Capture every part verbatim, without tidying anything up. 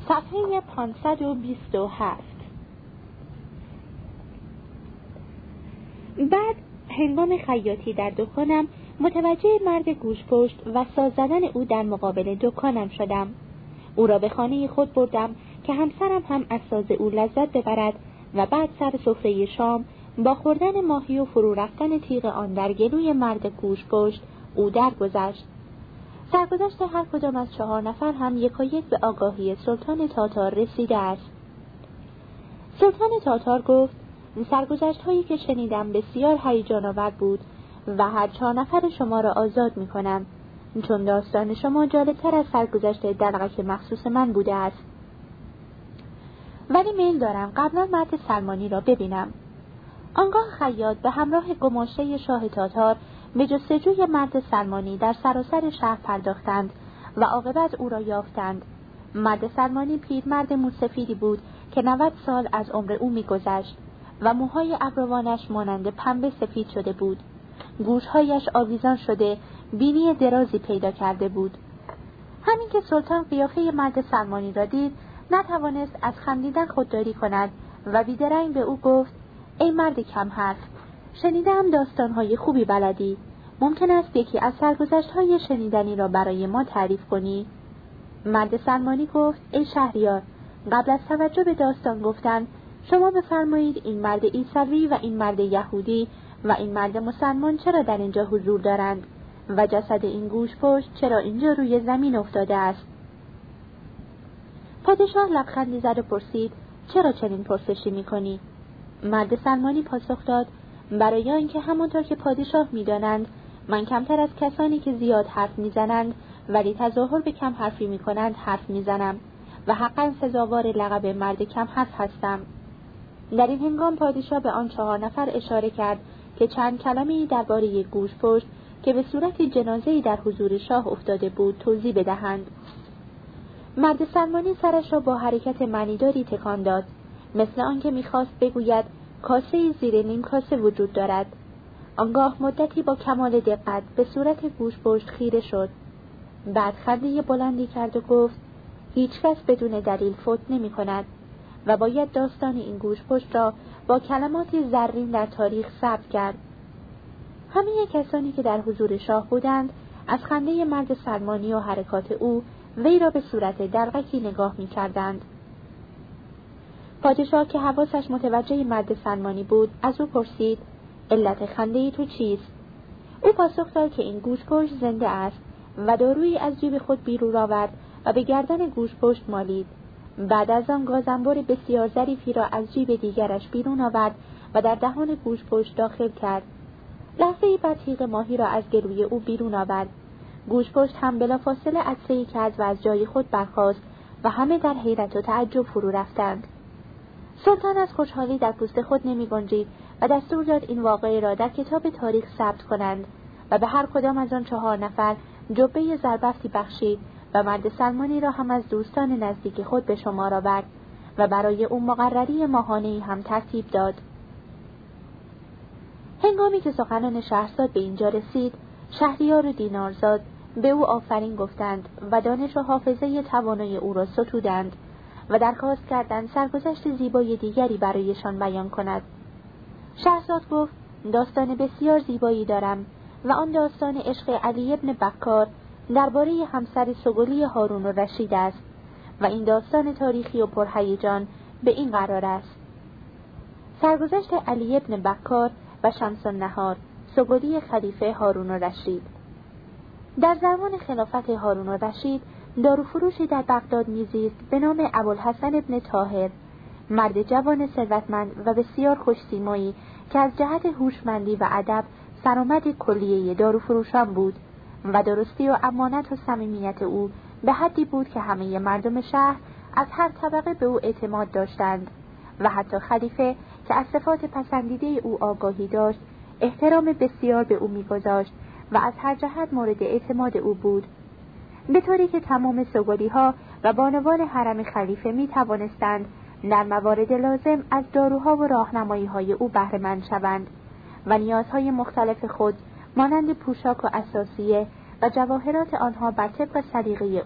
صفحه پانصد و بیست و هفت. بعد هنگام خیاطی در دکانم متوجه مرد گوشپشت و ساز زدن او در مقابل دکانم شدم. او را به خانه خود بردم که همسرم هم از ساز او لذت ببرد و بعد سر سفره شام با خوردن ماهی و فرو رفتن تیغ آن در گلوی مرد گوشپشت او درگذشت. سرگذشت هر کدام از چهار نفر هم یکایک به آگاهی سلطان تاتار رسیده است. سلطان تاتار گفت: سرگذشت هایی که شنیدم بسیار هیجان آور بود و هر چهار نفر شما را آزاد می کنم، چون داستان شما جالبتر از سرگذشت دلغک مخصوص من بوده است. ولی میل دارم قبلا مرد سلمانی را ببینم. آنگاه خیاط به همراه گماشته شاه تاتار به جستجوی مرد سلمانی در سراسر شهر پرداختند و عاقبت او را یافتند. مرد سلمانی پیرمرد موسفیدی بود که نود سال از عمر او می‌گذشت و موهای ابروانش مانند پنبه سفید شده بود. گوشهایش آویزان شده، بینی درازی پیدا کرده بود. همین که سلطان قیافه مرد سلمانی را دید، نتوانست از خندیدن خودداری کند و بیدرنگ به او گفت: ای مرد کم حرف، شنیدم داستانهای خوبی بلدی. ممکن است یکی از سرگذشت‌های شنیدنی را برای ما تعریف کنی؟ مرد سلمانی گفت: ای شهریار، قبل از توجه به داستان گفتن، شما بفرمایید این مرد عیسوی و این مرد یهودی و این مرد مسلمان چرا در اینجا حضور دارند و جسد این گوشپشت چرا اینجا روی زمین افتاده است؟ پادشاه لبخندی زد و پرسید: چرا چنین پرسشی می‌کنی؟ مرد سلمانی پاسخ داد: برای آنکه همانطور که پادشاه می‌دانند من کمتر از کسانی که زیاد حرف می‌زنند ولی تظاهر به کم حرفی می‌کنند حرف می‌زنم و حقاً سزاوار لقب مرد کم حرف هستم. در این هنگام پادشاه به آن چهار نفر اشاره کرد که چند کلمه‌ای درباره گوشپشت که به صورت جنازه‌ای در حضور شاه افتاده بود توضیح بدهند. مرد سلمانی سرش را با حرکت معنیداری تکان داد، مثل آنکه می‌خواست بگوید کاسه زیر نیم کاسه وجود دارد. آنگاه مدتی با کمال دقت به صورت گوشپشت خیره شد. بعد خنده بلندی کرد و گفت: هیچ کس بدون دلیل فوت نمی کند و باید داستان این گوشپشت را با کلماتی زرین در تاریخ ثبت کرد. همه کسانی که در حضور شاه بودند از خنده مرد سلمانی و حرکات او وی را به صورت دلغکی نگاه می کردند. پادشاه که حواسش متوجه مرد سلمانی بود از او پرسید: علت خنده تو چیست؟ او پاسخ داد که این گوشپشت زنده است و دارویی از جیب خود بیرون آورد و به گردن گوشپشت مالید. بعد از آن گازنبر بسیار ظریفی را از جیب دیگرش بیرون آورد و در دهان گوشپشت داخل کرد. لحظه‌ای بعد تیغ ماهی را از گلوی او بیرون آورد. گوشپشت هم بلافاصله عطسه‌ای کرد و از جای خود برخاست و همه در حیرت و تعجب فرو رفتند. سلطان از خوشحالی در پوست خود نمی گنجید و دستور داد این واقعه را در کتاب تاریخ ثبت کنند و به هر کدام از آن چهار نفر جبه زربفتی بخشید و مرد سلمانی را هم از دوستان نزدیک خود به شمار آورد و برای او مقرری ماهانه‌ای هم ترتیب داد. هنگامی که سخنان شهرزاد به اینجا رسید، شهریار و دینارزاد به او آفرین گفتند و دانش و حافظه توانای او را ستودند و درخواست کردند سرگذشت زیبای دیگری برایشان بیان کند. شهرزاد گفت: داستان بسیار زیبایی دارم و آن داستان عشق علی ابن بکار درباره همسر سگلی هارون الرشید است و این داستان تاریخی و پرهیجان به این قرار است: سرگذشت علی ابن بکار و شمس النهار سگلی خلیفه هارون الرشید. در زمان خلافت هارون الرشید داروفروشی در بغداد میزیست به نام ابوالحسن ابن طاهر، مرد جوان ثروتمند و بسیار خوش‌سیمایی که از جهت هوشمندی و ادب سرآمد کلیه داروفروشان بود و درستی و امانت و صمیمیت او به حدی بود که همه مردم شهر از هر طبقه به او اعتماد داشتند و حتی خلیفه که از صفات پسندیده او آگاهی داشت احترام بسیار به او می‌گذاشت و از هر جهت مورد اعتماد او بود، به طوری که تمام سگلی‌ها و بانوان حرم خلیفه می‌توانستند در موارد لازم از داروها و راهنمایی‌های او بهره مند شوند و نیازهای مختلف خود مانند پوشاک و اساسیه و جواهرات آنها بر طبق سلیقه او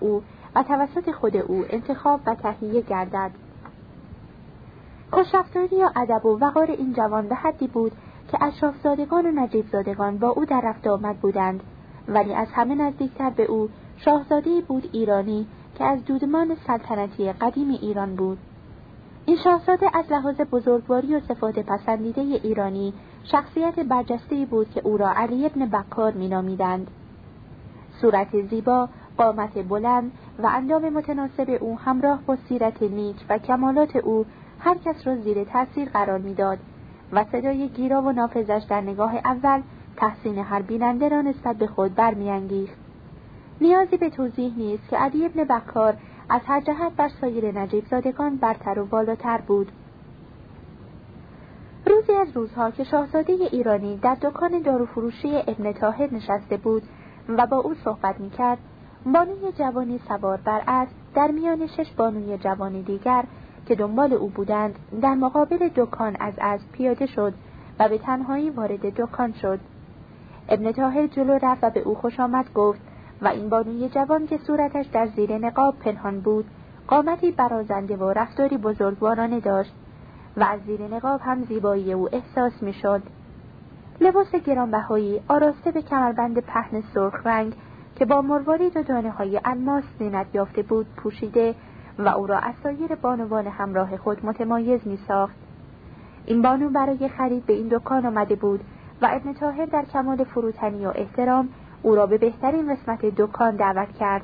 و توسط خود او انتخاب و تهیه گردد. خوشرفتاری یا ادب و وقار این جوان به حدی بود که اشرافزادگان و نجیبزادگان با او در رفت آمد بودند، ولی از همه نزدیکتر به او شاهزاده‌ای بود ایرانی که از دودمان سلطنتی قدیم ایران بود. این شاهزاده از لحاظ بزرگواری و صفات پسندیده ایرانی شخصیت برجسته‌ای بود که او را علی بن بکار می‌نامیدند. صورت زیبا، قامت بلند و اندام متناسب او همراه با سیرت نیک و کمالات او هر کس را زیر تاثیر قرار می‌داد و صدای گیرا و نافذش در نگاه اول تحسین هر بیننده را نسبت به خود برمی‌انگیخت. نیازی به توضیح نیست که علی بن بکار از هر جهت بر سایر نجیب‌زادگان برتر و بالاتر بود. روزی از روزها که شاهزاده ایرانی در دکان داروفروشی ابن طاهر نشسته بود و با او صحبت می‌کرد، بانوی جوانی سوار بر اسب در میان شش بانوی جوان دیگر که دنبال او بودند در مقابل دکان از اسب پیاده شد و به تنهایی وارد دکان شد. ابن طاهر جلو رفت و به او خوش آمد گفت و این بانوی جوان که صورتش در زیر نقاب پنهان بود، قامتی برازنده و رفتاری بزرگوارانه داشت و از زیر نقاب هم زیبایی او احساس می شد. لباس گرانبهایی آراسته به کمربند پهن سرخ رنگ که با مروارید و دانه های الماس زینت یافته بود پوشیده و او را از سایر بانوان همراه خود متمایز می ساخت. این بانو برای خرید به این دکان آمده بود و ابن طاهر در کمال فروتنی و احترام او را به بهترین قسمت دکان دعوت کرد.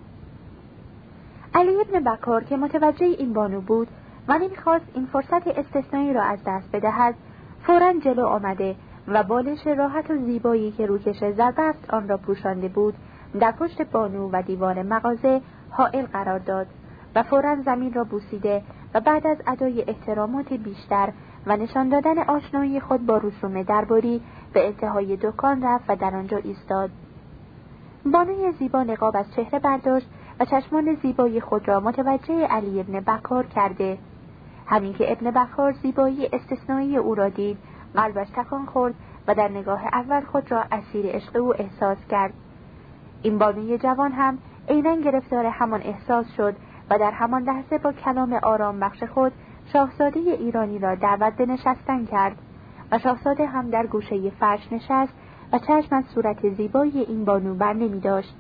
علی بن بکار که متوجه این بانو بود و نمی‌خواست این فرصت استثنایی را از دست بدهد، فوراً جلو آمده و بالش راحت و زیبایی که روکش زربفت آن را پوشانده بود در پشت بانو و دیوار مغازه حائل قرار داد و فوراً زمین را بوسیده و بعد از ادای احترامات بیشتر و نشان دادن آشنایی خود با رسوم درباری به انتهای دکان رفت و در آنجا ایستاد. بانوی زیبا نقاب از چهره برداشت و چشمان زیبای خود را متوجه علی بن بکار کرده. همین که ابن بکار زیبایی استثنایی او را دید، قلبش تکان خورد و در نگاه اول خود را اسیر عشق او احساس کرد. این بانوی جوان هم عیناً گرفتار همان احساس شد و در همان لحظه با کلام آرام بخش خود شاهزاده ایرانی را دعوت به نشستن کرد و شاهزاده هم در گوشه فرش نشست و چشم از صورت زیبایی این بانو بر نمی داشت.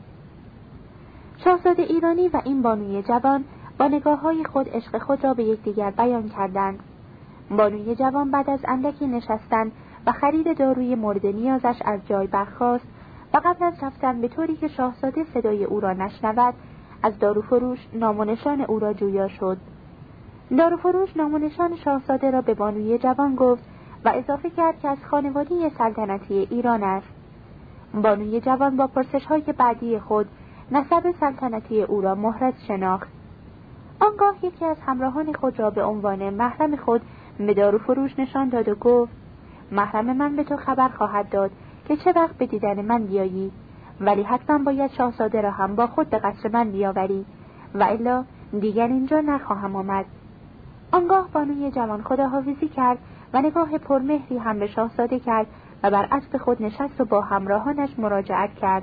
شاهزاده ایرانی و این بانوی جوان با نگاه‌های خود عشق خود را به یکدیگر بیان کردند. بانوی جوان بعد از اندکی نشستن و خرید داروی مورد نیازش از جای برخاست و قبل از رفتن به طوری که شاهزاده صدای او را نشنود از داروفروش نام و نشان او را جویا شد. داروفروش نام و نشان شاهزاده را به بانوی جوان گفت و اضافه کرد که از خانواده سلطنتی ایران است. بانوی جوان با پرسش‌های بعدی خود نسب سلطنتی او را محرز شناخت. آنگاه یکی از همراهان خود را به عنوان محرم خود به داروفروش نشان داد و گفت محرم من به تو خبر خواهد داد که چه وقت به دیدن من بیایی، ولی حتما باید شاهزاده را هم با خود به قصر من بیاوری و الا دیگر اینجا نخواهم آمد. آنگاه بانوی جوان خداحافظی کرد و نگاه پرمهری هم به شاهزاده کرد و بر اسب خود نشست و با همراهانش مراجعت کرد.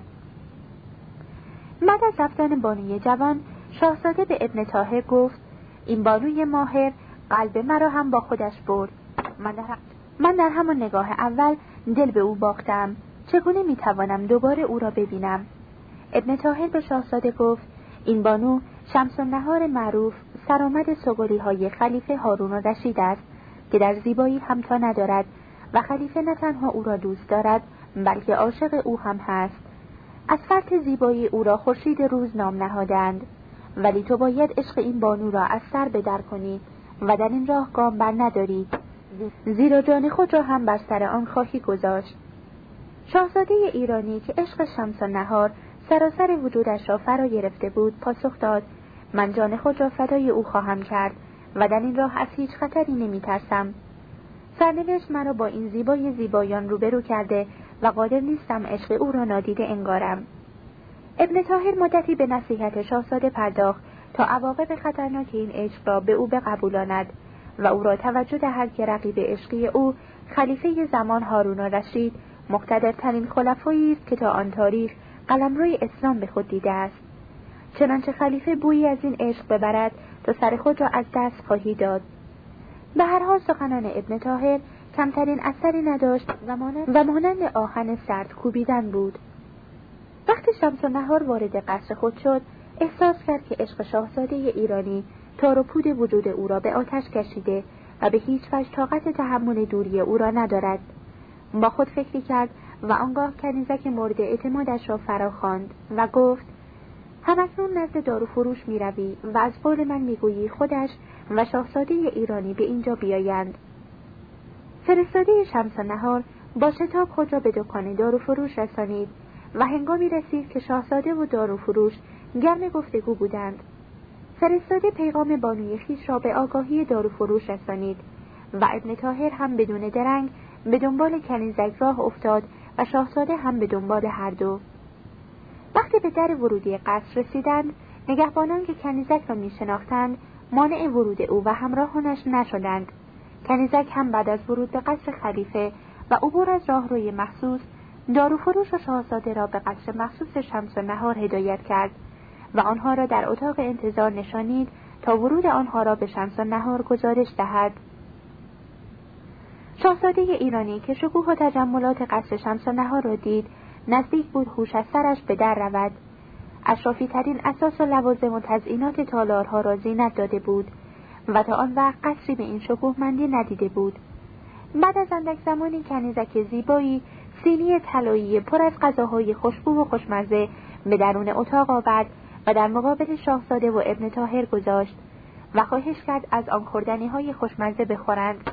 بعد از رفتن بانوی جوان، شاهزاده به ابن طاهر گفت این بانوی ماهر قلب مرا هم با خودش برد. من در, من در همان نگاه اول دل به او باختم. چگونه میتوانم دوباره او را ببینم؟ ابن طاهر به شاهزاده گفت این بانو شمس النهار معروف سرآمد سغلی های خلیفه هارون الرشید است که در زیبایی همتا ندارد و خلیفه نه تنها او را دوست دارد بلکه عاشق او هم هست. از فرط زیبایی او را خورشید روز نام نهادند، ولی تو باید عشق این بانو را از سر بدر کنی و در این راه گام بر نداری، زیرا جان خود را هم بر سر آن خواهی گذاشت. شاهزاده ایرانی که عشق شمس النهار سراسر وجودش را فرا گرفته بود پاسخ داد من جان خود را فدای او خواهم کرد و در این راه از هیچ خطری نمی ترسم. سرنوشت مرا با این زیبای زیبایان روبرو کرده و قادر نیستم عشق او را نادیده انگارم. ابن طاهر مدتی به نصیحت شاهزاده پرداخت تا عواقب خطرناک این عشق را به او بقبولاند و او را توجه دهد که رقیب عشقی او خلیفه زمان هارون الرشید مقتدرترین خلفایی است که تا آن تاریخ قلمروی اسلام به خود دیده است. چنانچه خلیفه بویی از این عشق ببرد تا سر خود را از دست خواهی داد. به هر حال سخنان ابن طاهر کمترین اثری نداشت و مانند, و مانند آهن سرد کوبیدن بود. وقتی شمس النهار وارد قصر خود شد، احساس کرد که عشق شاهزاده ایرانی تار و پود وجود او را به آتش کشیده و به هیچ وجه طاقت تحمل دوری او را ندارد. با خود فکری کرد و آنگاه کنیزک مورد اعتمادش را فرا خواند و گفت: همکنون نزد داروفروش می روی و از قول من می گویی خودش و شاهزاده ایرانی به اینجا بیایند. فرستاده شمس النهار با شتاب خود را به دکان داروفروش رسانید و هنگامی رسید که شاهزاده و داروفروش گرم گفتگو بودند. فرستاده پیغام بانوی خویش را به آگاهی داروفروش رسانید و ابن طاهر هم بدون درنگ به دنبال کنیزک راه افتاد و شاهزاده هم به دنبال هر دو. وقتی به در ورودی قصر رسیدند، نگهبانان که کنیزک را می شناختند مانع ورود او و همراهانش نشدند. کنیزک هم بعد از ورود به قصر خلیفه و عبور از راهروی مخصوص، داروفروش و شاهزاده را به قصر مخصوص شمس النهار هدایت کرد و آنها را در اتاق انتظار نشانید تا ورود آنها را به شمس النهار گزارش دهد. شاهزاده ایرانی که شکوه و تجملات قصر شمس النهار را دید، نزدیک بود هوش از سرش به در رود. اشرافی ترین اساس و لوازم و تزئینات تالارها را زینت داده بود و تا آن وقت قصری به این شکوهمندی ندیده بود. بعد از اندک زمانی کنیزک زیبایی سینی طلایی پر از غذاهای خوشبو و خوشمزه به درون اتاق آورد و در مقابل شاهزاده و ابن طاهر گذاشت و خواهش کرد از آن خوردنی‌های خوشمزه بخورند.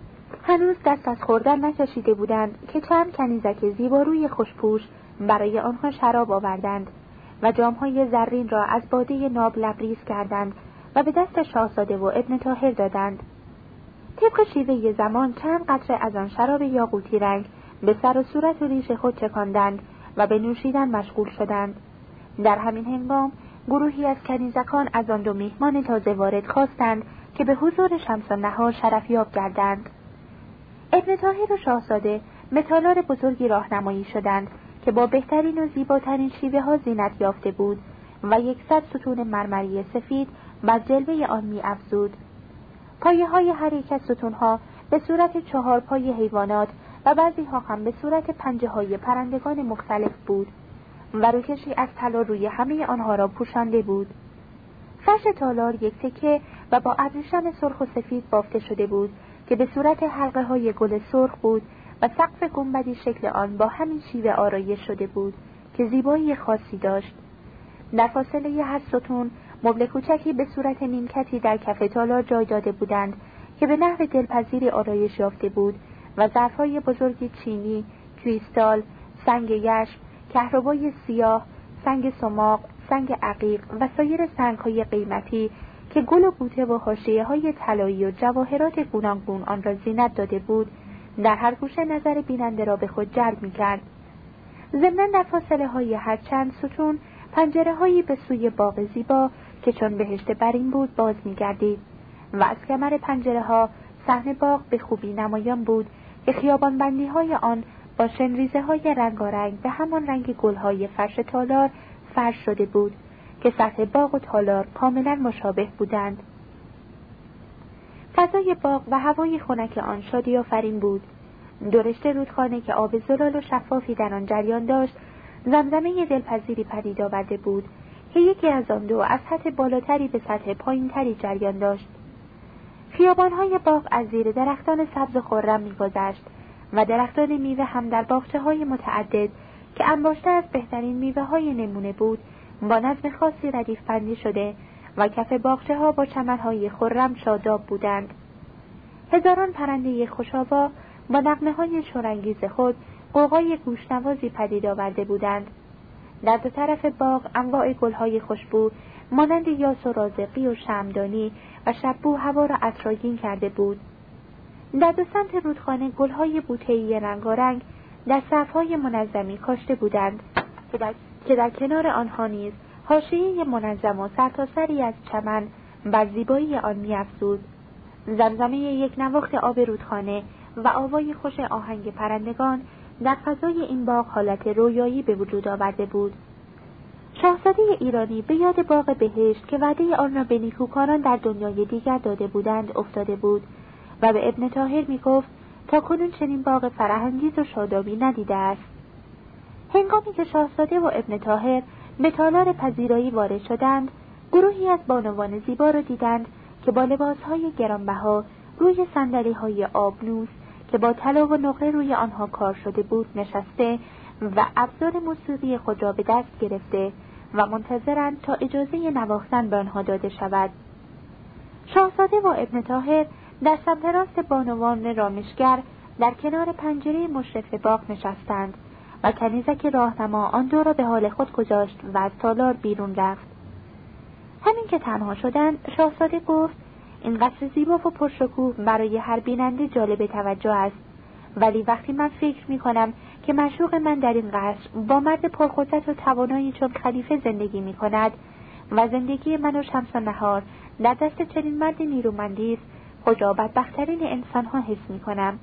هنوز دست از خوردن نکشیده بودند که چند کنیزک زیباروی خوشپوش برای آنها شراب آوردند و جام‌های زرین را از باده ناب لبریز کردند و به دست شاهزاده و ابن طاهر دادند. طبق شیوه زمان چند قطره از آن شراب یاقوتی رنگ به سر و صورت و ریش خود چکاندند و به نوشیدن مشغول شدند. در همین هنگام گروهی از کنیزکان از آن دو میهمان تازه وارد خواستند که به حضور شمس النهار شرفیاب گردند. ابن طاهر و شاهزاده به تالار بزرگی راهنمایی شدند که با بهترین و زیباترین شیوه ها زینت یافته بود و یکصد ستون مرمری سفید بر جلوه آن می افزود. پایه های هر یک از ستونها به صورت چهار پای حیوانات و بعضی ها هم به صورت پنجه های پرندگان مختلف بود و روکشی از طلا روی همه آنها را پوشانده بود. فرش تالار یک تکه و با ابریشم سرخ و سفید بافته شده بود که به صورت حلقه های گل سرخ بود و سقف گنبدی شکل آن با همین شیوه آرایش شده بود که زیبایی خاصی داشت. در فاصله هر ستون مبل کوچکی به صورت نیمکتی در کف تالار جای داده بودند که به نحو دلپذیری آرایش یافته بود و ظرف‌های بزرگی چینی، کریستال، سنگ یشم، کهربای سیاه، سنگ سماق، سنگ عقیق و سایر سنگ‌های قیمتی که گل و بوته و حاشیه‌های طلایی و جواهرات گوناگون آن را زینت داده بود، در هر گوشه نظر بیننده را به خود جلب می‌کرد. ضمناً در فاصله‌های هر چند ستون پنجره‌هایی به سوی باغ زیبا که چون بهشت برین بود باز می‌گردید و از کمر پنجره‌ها صحن باغ به خوبی نمایان بود که خیابان‌بندی‌های آن با شنریزه‌های رنگارنگ به همان رنگ گل‌های فرش تالار فرش شده بود که سطح باغ و تالار کاملاً مشابه بودند. فضای باغ و هوای خنک آن شادی آفرین بود. درشت رودخانه که آب زلال و شفافی در آن جریان داشت، زمزمه دلپذیری پدید آورده بود که یکی از آن دو از سطح بالاتری به سطح پایینتری جریان داشت. خیابان‌های باغ از زیر درختان سبز خرم می‌گذشت و درختان میوه هم در باغچه‌های متعدد که انباشته از بهترین میوه‌های نمونه بود با نظم خاصی ردیف بندی شده و کف باغچه‌ها با چمن‌های خرم شاداب بودند. هزاران پرنده خوش‌آوا با نغمه‌های شورانگیز خود غوغای گوشنوازی پدید آورده بودند. در دو طرف باغ انواع گل‌های خوشبو مانند یاس و رازقی و شمعدانی و شبو هوا را عطرآگین کرده بود. در دو سمت رودخانه گل‌های بوته‌ای رنگارنگ در صف‌های منظمی کاشته بودند که در, که در کنار آنها نیز حاشیه منظم و سرتاسری از چمن بر زیبایی آن می‌افزود. زمزمه یک نواخت آب رودخانه و آوای خوش آهنگ پرندگان در فضای این باغ حالت رویایی به وجود آورده بود. شاهزاده ایرانی به یاد باغ بهشت که وعده آن را به نیکوکاران در دنیای دیگر داده بودند افتاده بود و به ابن طاهر می گفت تا کنون چنین باغ فرحانگیز و شادابی ندیده است. هنگامی که شاهزاده و ابن طاهر به تالار پذیرایی وارد شدند، گروهی از بانوان زیبا را دیدند که با لباسهای گرانبها روی صندلی‌های آبنوس که با طلا و نقره روی آنها کار شده بود نشسته و ابزار موسیقی خود را به دست گرفته و منتظرند تا اجازه نواختن به آنها داده شود. شاهزاده و ابن طاهر در سمت راست بانوان رامشگر در کنار پنجره مشرف باغ نشستند و کنیزک راهنما آن دو را به حال خود گذاشت و از تالار بیرون رفت. همین که تنها شدند، شاهزاده گفت این قصر زیبا و پرشکوه برای هر بیننده جالب توجه است، ولی وقتی من فکر می کنم که معشوق من در این قصر با مرد پرقدرت و توانایی چون خلیفه زندگی می کند و زندگی من و شمس النهار در دست چنین مرد نیرومندی است، خود را بدبخت‌ترین انسان‌ها حس می کنم.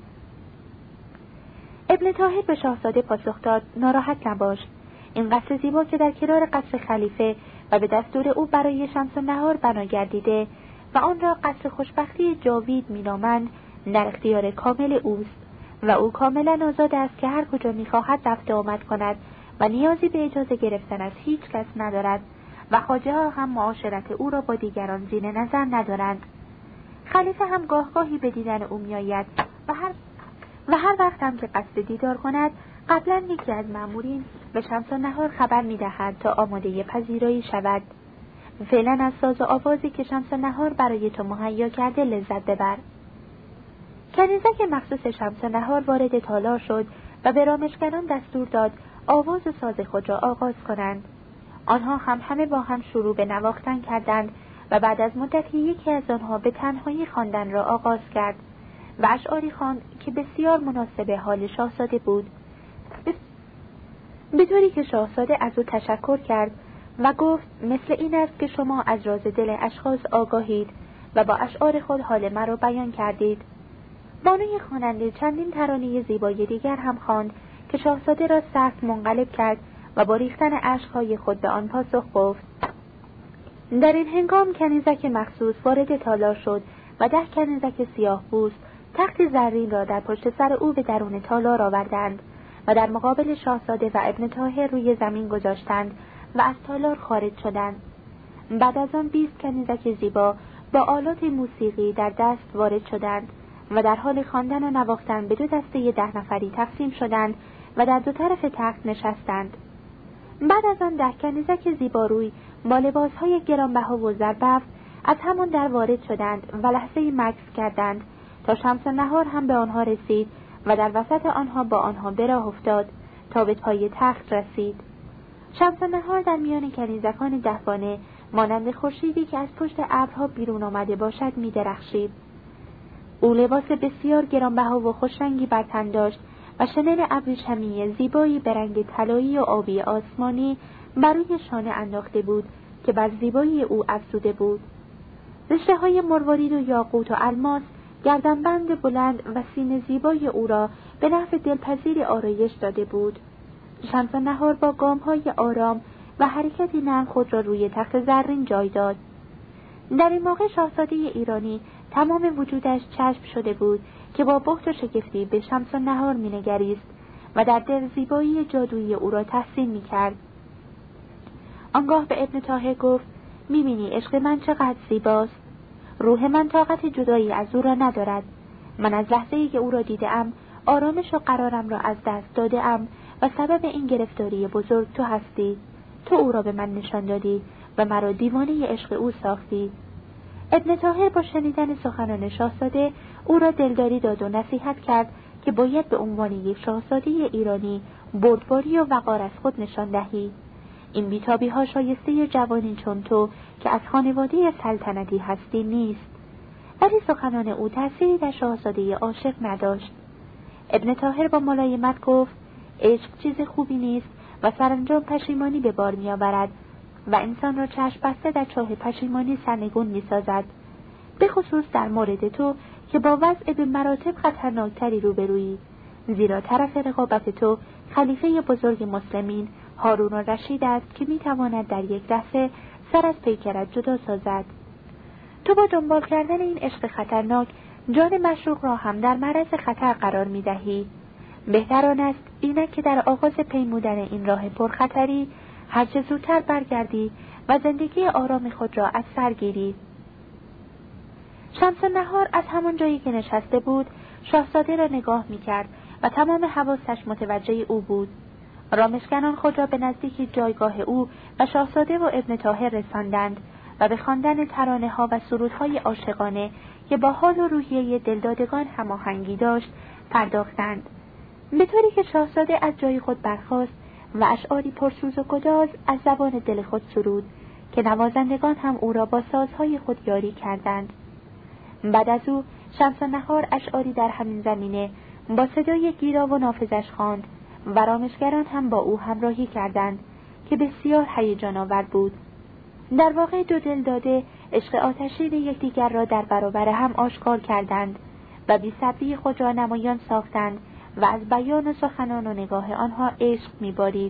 ابن طاهر به شاهزاده پاسخ داد ناراحت نباش. این قصر زیبا که در کنار قصر خلیفه و به دستور او برای شمس النهار بنا گردیده و آن را قصر خوشبختی جاوید مینامند در اختیار کامل اوست و او کاملا آزاد است که هر کجا می‌خواهد رفت آمد کند و نیازی به اجازه گرفتن از هیچ کس ندارد و خواجه‌ها هم معاشرت او را با دیگران زیر نظر ندارند. خلیفه هم گاه گاهی به دیدن او می‌آید و هر و هر وقت هم که قصد دیدار کند قبلا یکی از مأمورین به شمس النهار خبر می‌دهد تا آماده پذیرایی شود. فعلا از ساز و آوازی که شمس النهار برای تو مهیا کرده لذت ببر. کنیزک مخصوص شمس النهار وارد تالار شد و به رامشگران دستور داد آواز و ساز خود را آغاز کنند. آنها هم همه با هم شروع به نواختن کردند و بعد از مدتی یکی از آنها به تنهایی خواندن را آغاز کرد و اشعاری خواند که بسیار مناسب حال شاهزاده بود، به طوری که شاهزاده از او تشکر کرد و گفت مثل این است که شما از راز دل اشخاص آگاهید و با اشعار خود حال مرا بیان کردید. بانوی خواننده چندین ترانه زیبای دیگر هم خواند که شاهزاده را سخت منقلب کرد و با ریختن اشک‌های خود به آن پاسخ گفت. در این هنگام کنیزک مخصوص وارد تالار شد و ده کنیزک سیاه پوست تخت زرین را در پشت سر او به درون تالار آوردند و در مقابل شاهزاده و ابن طاهر روی زمین گذاشتند و از تالار خارج شدند. بعد از آن بیست کنیزک زیبا با آلات موسیقی در دست وارد شدند و در حال خواندن و نواختن به دو دسته ده نفری تقسیم شدند و در دو طرف تخت نشستند. بعد از آن ده کنیزک زیباروی با لباسهای گرانبها و زربفت از همان در وارد شدند و لحظه‌ای مکث کردند تا شمس النهار هم به آنها رسید و در وسط آنها با آنها به راه افتاد تا به پای تخت رسید. شمس النهار در میان کنیزکان دهبانه مانند خورشیدی که از پشت ابرها بیرون آمده باشد می درخشید. او لباس بسیار گرانبها و خوشرنگی بر تن داشت و شنل ابریشمی زیبایی به رنگ طلایی و آبی آسمانی بر روی شانه انداخته بود که بر زیبایی او افزوده بود. رشته های مروارید و یاقوت و الماس گردنبند بلند و سینه زیبای او را به نحو دلپذیری آرایش داده بود. شمس النهار با گام‌های آرام و حرکتی نرم خود را روی تخت زرین جای داد. در این موقع شاهزاده ایرانی تمام وجودش چشم شده بود که با بهت و شگفتی به شمس النهار می‌نگریست و در دل زیبایی جادویی او را تحسین می‌کرد. آنگاه به ابن طاهر گفت می‌بینی عشق من چقدر زیباست. روح من طاقت جدایی از او را ندارد. من از لحظه‌ای که او را دیده‌ام آرامش و قرارم را از دست داده‌ام و سبب این گرفتاری بزرگ تو هستی. تو او را به من نشان دادی و مرا دیوانه عشق او ساختی. ابن طاهر با شنیدن سخنان شاهزاده او را دلداری داد و نصیحت کرد که باید به عنوان یک شاهزاده ایرانی بردباری و وقار از خود نشان دهی. این بی‌تابی ها شایسته جوانی چون تو که از خانواده سلطنتی هستی نیست. ولی سخنان او تأثیری در شاهزاده عاشق نداشت. ابن طاهر با ملایمت گفت عشق چیز خوبی نیست و سرانجام پشیمانی به بار می آورد و انسان را چشم بسته در چاه پشیمانی سرنگون می سازد. به خصوص در مورد تو که با وضع به مراتب خطرناکتری روبرویی، زیرا طرف رقابت تو خلیفه بزرگ مسلمین هارون الرشید است که میتواند در یک دفعه سر از پیکرت جدا سازد. تو با دنبال کردن این عشق خطرناک جان مشروق را هم در معرض خطر قرار میدهی. بهتر آن است اینک که در آغاز پیمودن این راه پرخطری هرچه زودتر برگردی و زندگی آرام خود را از سر گیری. شمس النهار از همان جایی که نشسته بود شاهزاده را نگاه میکرد و تمام حواسش متوجه او بود. رامشگران خود را به نزدیکی جایگاه او و شاهزاده و ابن طاهر رساندند و به خواندن ترانه ها و سرودهای عاشقانه که با حال و روحیه دلدادگان هماهنگی داشت پرداختند، به طوری که شاهزاده از جای خود برخاست و اشعاری پرسوز و گداز از زبان دل خود سرود که نوازندگان هم او را با سازهای خود یاری کردند. بعد از او شمس النهار اشعاری در همین زمینه با صدای گیرا و نافذش خواند و رامشگران هم با او همراهی کردند که بسیار هیجان آور بود. در واقع دو دل داده عشق آتشین یکدیگر را در برابر هم آشکار کردند و بی‌صبری خود را نمایان ساختند و از بیان و سخنان و نگاه آنها عشق می‌بارید.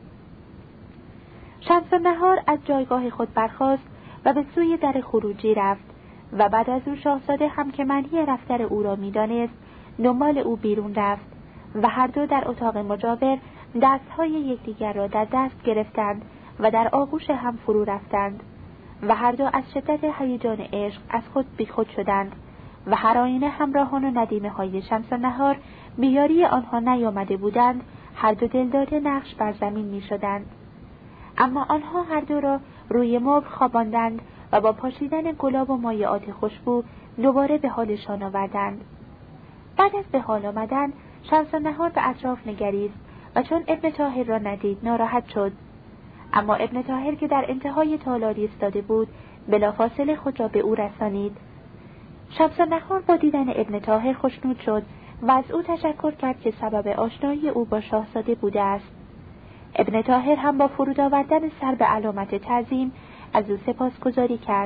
شمس النهار از جایگاه خود برخاست و به سوی در خروجی رفت و بعد از او شاهزاده هم که منهی رفتن او را می‌دانست دنبال او بیرون رفت و هر دو در اتاق مجاور دستهای یکدیگر را در دست گرفتند و در آغوش هم فرو رفتند و هر دو از شدت هیجان عشق از خود بیخود شدند و هر آینه همراهان و ندیمه های شمس النهار بیاری آنها نیامده بودند هر دو دلداده نقش بر زمین می شدند. اما آنها هر دو را روی مبل خواباندند و با پاشیدن گلاب و مایعات خوشبو دوباره به حالشان آوردند. بعد از به حال آمدن شمس النهار به اطراف نگریست و چون ابن طاهر را ندید ناراحت شد. اما ابن طاهر که در انتهای تالار ایستاده بود بلافاصله خود را به او رسانید. شمس النهار با دیدن ابن طاهر خوشنود شد و از او تشکر کرد که سبب آشنایی او با شاهزاده بوده است. ابن طاهر هم با فرود آوردن سر به علامت تعظیم از او سپاسگزاری کرد.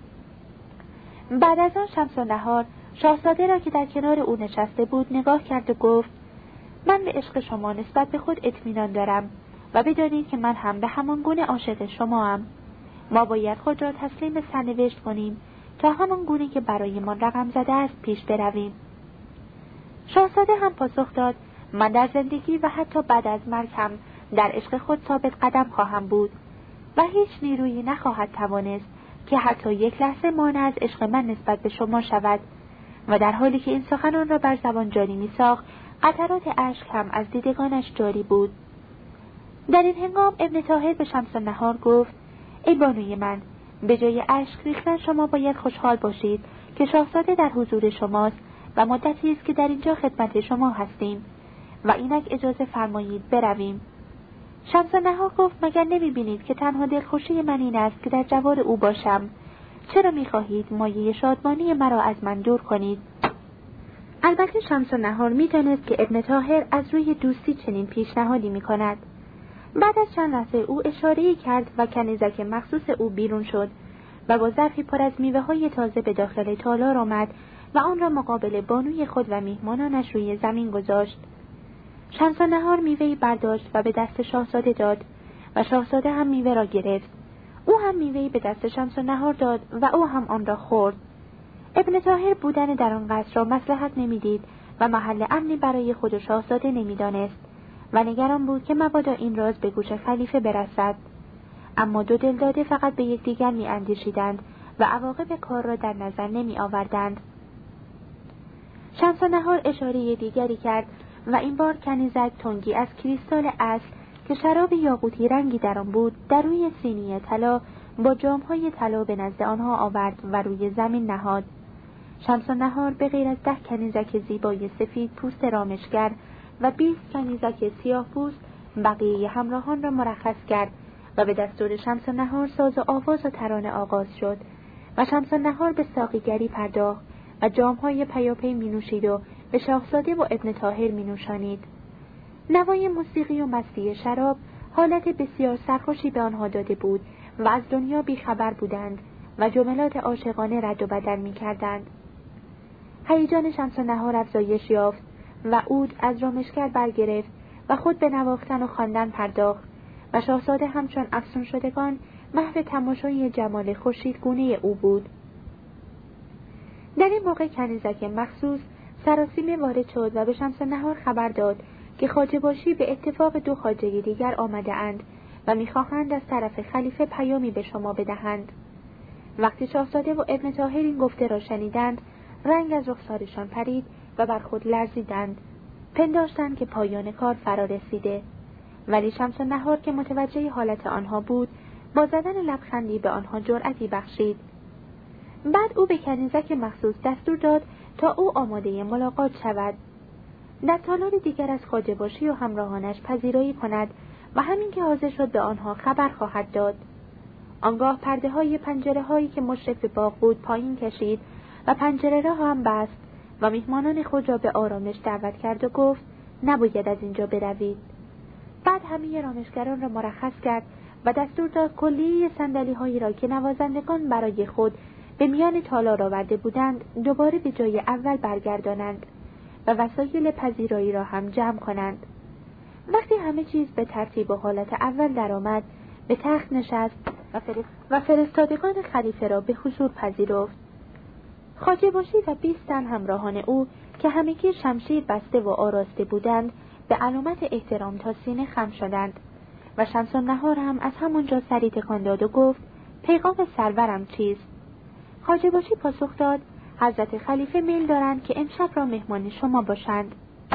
بعد از آن شمس النهار شاهزاده را که در کنار او نشسته بود نگاه کرد و گفت: من به عشق شما نسبت به خود اطمینان دارم و بدانید که من هم به همان گونه عاشق شما ام. ما باید خود را تسلیم سرنوشت کنیم تا همان گونه که برای ما رقم زده است پیش برویم. شاهزاده هم پاسخ داد: من در زندگی و حتی بعد از مرگ هم در عشق خود ثابت قدم خواهم بود و هیچ نیرویی نخواهد توانست که حتی یک لحظه مانع از عشق من نسبت به شما شود. و در حالی که این سخنان را بر زبان جاری می ساخت قطرات اشک هم از دیدگانش جاری بود. در این هنگام ابن طاهر به شمس النهار گفت: ای بانوی من، به جای اشک ریختن شما باید خوشحال باشید که شاهزاده در حضور شماست و مدتی است که در اینجا خدمت شما هستیم و اینک اجازه فرمایید برویم. شمس النهار گفت: مگر نمی بینید که تنها دلخوشی من این است که در جوار او باشم؟ چرا می خواهید مایه شادمانی مرا از من دور کنید؟ البته شمس النهار می دانست که ابن طاهر از روی دوستی چنین پیشنهادی می کند. بعد از چند لحظه او اشاره‌ای کرد و کنیزک مخصوص او بیرون شد و با ظرفی پر از میوه‌های تازه به داخل تالار آمد و آن را مقابل بانوی خود و میهمانانش روی زمین گذاشت. شمس النهار میوه‌ای برداشت و به دست شاهزاده داد و شاهزاده هم میوه را گرفت. او هم میوه‌ای به دست شمس النهار داد و او هم آن را خورد. ابن طاهر بودن در آن قصر را مصلحت نمیدید و محل امنی برای خود و شاهزاده نمیدانست و نگران بود که مبادا این راز به گوش خلیفه برسد. اما دو دلداده فقط به یکدیگر می‌اندیشیدند و عواقب کار را در نظر نمی آوردند. شمس النهار اشاره دیگری کرد و این بار کنیزک تنگی از کریستال اصل که شراب یاقوتی رنگی در آن بود در روی سینی طلا با جام‌های طلا به نزد آنها آورد و روی زمین نهاد. شمس النهار به غیر از ده کنیزک زیبای سفید پوست رامشگر و بیست کنیزک سیاه پوست بقیه همراهان را مرخص کرد و به دستور شمس النهار ساز و آواز و ترانه آغاز شد و شمس النهار به ساقیگری پرداخت و جام‌های پیاپی می نوشید و به شاهزاده و ابن طاهر می نوشانید. نوای موسیقی و مستی شراب حالت بسیار سرخوشی به آنها داده بود و از دنیا بیخبر بودند و جملات عاشقانه رد و بدل می کردند. هیجان شمس النهار افزایش یافت و عود از رامشگر برگرفت و خود به نواختن و خواندن پرداخت و شاهزاده همچون افسون شدگان محو تماشای جمال خورشیدگونه او بود. در این موقع کنیزک مخصوص سراسیمه وارد شد و به شمس نهار خبر داد که خواجه باشی به اتفاق دو خواجه دیگر آمده اند و می‌خواهند از طرف خلیفه پیامی به شما بدهند. وقتی شاهزاده و ابن طاهر این گفته را شنیدند، رنگ از رخسارشان پرید و بر خود لرزیدند، پنداشتند که پایان کار فرا رسیده. ولی شمس نهار که متوجه حالت آنها بود، با زدن لبخندی به آنها جرأتی بخشید. بعد او به کنیزک مخصوص دستور داد تا او آماده ملاقات شود. در تالار دیگر از خواجه باشی و همراهانش پذیرایی کند و همین که حاضر شد به آنها خبر خواهد داد. آنگاه پرده های پنجره هایی که مشرف به باغ بود پایین کشید و پنجره را هم بست و میهمانان خود را به آرامش دعوت کرد و گفت نباید از اینجا بروید. بعد همه رامشگران را مرخص کرد و دستور داد کلیه صندلی هایی را که نوازندگان برای خود به میان تالار آورده بودند دوباره به جای اول برگردانند و وسایل پذیرایی را هم جمع کنند. وقتی همه چیز به ترتیب و حالت اول درآمد، به تخت نشست و, فرست... و فرستادگان خلیفه را به حضور پذیرفت. خواجه باشی و بیست تن همراهان او که همگی شمشیر بسته و آراسته بودند به علامت احترام تا سینه خم شدند و شمس نهار هم از همونجا سری تکان داد و گفت پیغام سرورم چیست؟ خواجه باشی پاسخ داد حضرت خلیفه میل دارند که امشب را مهمان شما باشند.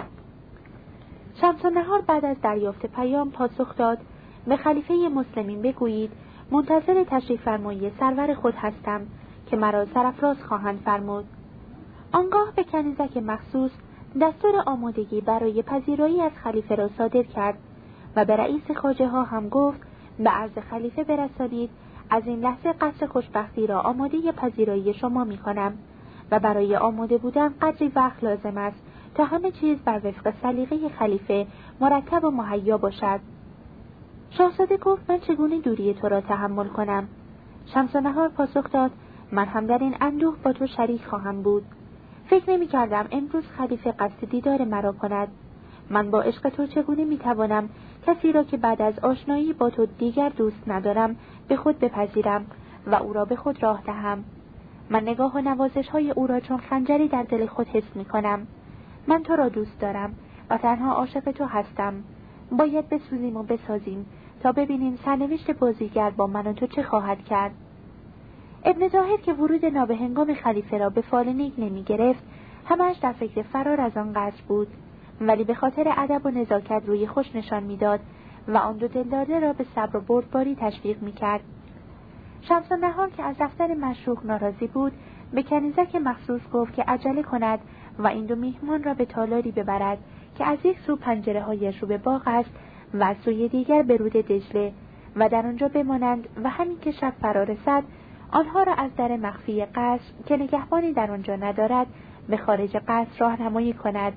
شمس نهار بعد از دریافت پیام پاسخ داد به خلیفه مسلمین بگویید منتظر تشریف فرمایی سرور خود هستم که مرا سرافراز خواهند فرمود. آنگاه به کنیزک مخصوص دستور آمادگی برای پذیرایی از خلیفه را صادر کرد و به رئیس خواجه ها هم گفت به عرض خلیفه برسانید از این لحظه قصر خوشبختی را آماده پذیرایی شما می کنم و برای آماده بودن قدری وقت لازم است تا همه چیز بر وفق سلیقه خلیفه مرتب و مهیا باشد. شاهزاده گفت من چگونه دوری تو را تحمل کنم؟ شمس نهار پاسخ داد من هم در این اندوه با تو شریک خواهم بود. فکر نمی کردم امروز خلیفه قصد دیدار مرا کند. من با عشق تو چگونه می توانم کسی را که بعد از آشنایی با تو دیگر دوست ندارم به خود بپذیرم و او را به خود راه دهم؟ من نگاه و نوازش های او را چون خنجری در دل خود حس می کنم. من تو را دوست دارم و تنها عاشق تو هستم. باید بسوزیم و بسازیم تا ببینیم سرنوشت بازیگر با من و تو چه خواهد کرد. ابن طاهر که ورود نابهنگام خلیفه را به فال نیک نمی گرفت، همش در فکر فرار از آن قصر بود، ولی به خاطر ادب و نزاکت روی خوش نشان میداد و آن دو دلداده را به صبر و بردباری تشویق میکرد. شمس نهار که از رفتن مشروق ناراضی بود، به کنیزک مخصوص گفت که عجله کند و این دو میهمان را به تالاری ببرد که از یک سو پنجره هایش رو به باغ است و از سوی دیگر به رود دجله و در آنجا بمانند و همین که شب فرا رسد آنها را از در مخفی قصر که نگهبانی در آنجا ندارد به خارج قصر راهنمایی کند.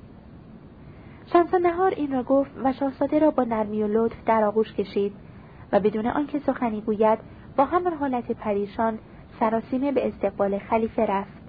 شمس نهار این را گفت و شاهزاده را با نرمی و لطف در آغوش کشید و بدون آنکه سخنی گوید با همان حالت پریشان سراسیمه به استقبال خلیفه رفت.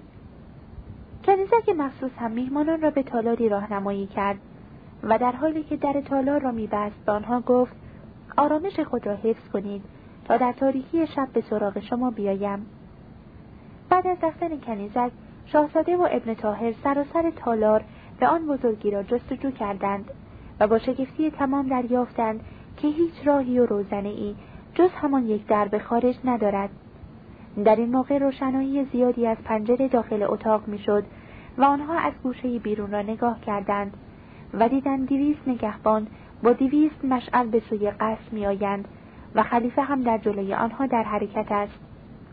کنیزک مخصوص هم میهمانان را به تالاری راهنمایی کرد و در حالی که در تالار را می‌بست به آنها گفت آرامش خود را حفظ کنید تا در تاریکی شب به سراغ شما بیایم. بعد از رفتن کنیزک، شاهزاده و ابن طاهر سراسر تالار به آن بزرگی را جستجو کردند و با شگفتی تمام دریافتند که هیچ راهی و روزنه‌ای جز همان یک درب خارج ندارد. در این موقع روشنایی زیادی از پنجره داخل اتاق میشد و آنها از گوشه بیرون را نگاه کردند و دیدند دویست نگهبان با دویست مشعل به سوی قصر می آیند و خلیفه هم در جلوی آنها در حرکت است.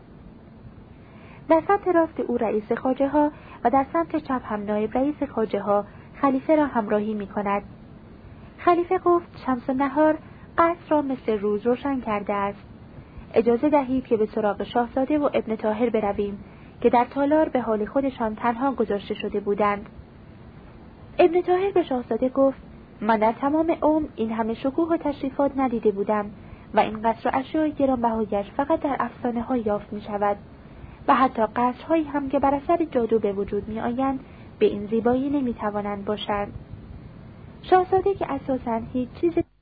در سمت راست او رئیس خواجه ها و در سمت چپ هم نایب رئیس خواجه ها خلیفه را همراهی می کند. خلیفه گفت شمس نهار قصر را مثل روز روشن کرده است. اجازه دهید که به سراغ شاهزاده و ابن طاهر برویم که در تالار به حال خودشان تنها گذاشته شده بودند. ابن طاهر به شاهزاده گفت من در تمام عمر این همه شکوه و تشریفات ندیده بودم و این قصر و اشیاء گرانبهایش فقط در افسانه ها یافت می شود و حتی قصرهایی هم که بر اثر جادو به وجود می آیند به این زیبایی نمی توانند باشند. شاهزاده که اساساً هیچ چیز